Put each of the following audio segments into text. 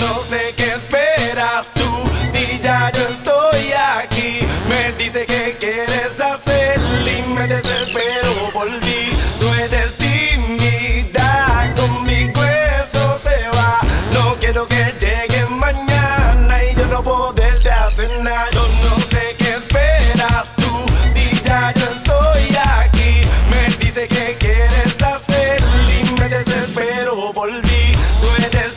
no sé qué esperas tú, si ya yo estoy aquí. Me dice que quieres hacer y me desespero por ti. Tú eres tímida, conmigo eso se va. No quiero que llegue mañana y yo no poderte hacer nada. Yo no sé qué esperas tú, si ya yo estoy aquí. Me dice que quieres hacer y me desespero por ti. Tú eres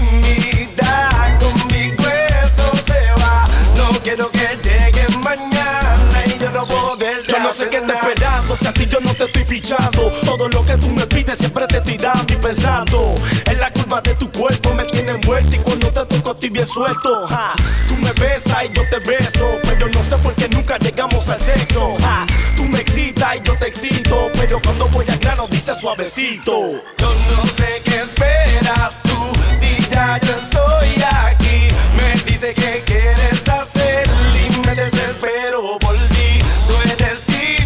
tímida, conmigo eso se va. No quiero que llegue mañana y yo no poderte hacer nada. Yo no sé qué te esperando, si a ti yo no te estoy pichando. Todo lo que tú me pides siempre te estoy dando y pensando. En la curva de tu cuerpo me tiene envuelto y cuando te toco estoy bien suelto. Tú me besas y yo te beso, pero no sé por qué nunca llegamos al sexo. Tú me excitas y yo te excito, pero cuando voy al grano dice suavecito. Yo no sé qué esperas tú, si ya yo estoy aquí. Me dice que quieres hacer y me desespero por ti. Tú eres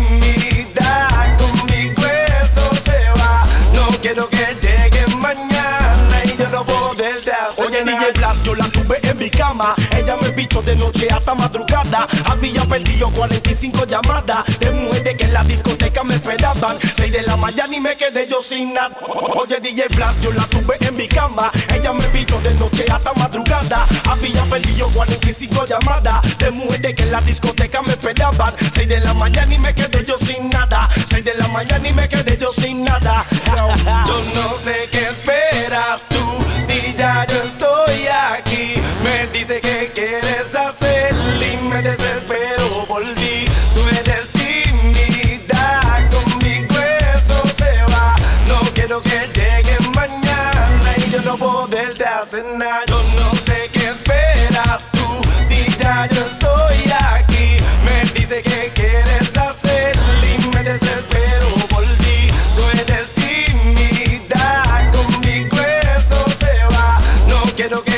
tímida, conmigo eso se va. No quiero que llegue mañana y yo no poderte hacer. Oye, nada. DJ Blas, yo la tuve en mi cama. Ella me pichó de noche hasta madrugada. Había perdido 45 llamadas de mujeres que en la discoteca me esperaban. 6 de la mañana y me quedé yo sin nada. Oye, DJ Blas, yo la tuve en mi cama. Ella me pichó de noche hasta madrugada. Había perdido 45 llamadas de mujeres que en la discoteca me esperaban. 6 de la mañana y me quedé yo sin nada. 6 de la mañana y me quedé yo sin nada. Yo no sé qué esperas tú, si ya yo estoy aquí. Me dice que quieres hacer y me desespero por ti. Tú eres tímida, conmigo eso se va. No quiero que llegue mañana y yo no poderte hacer nada. Yo no sé qué esperas tú, si ya yo estoy aquí. Me dice que quieres hacer y me desespero por ti. Tú eres tímida, conmigo eso se va. No quiero que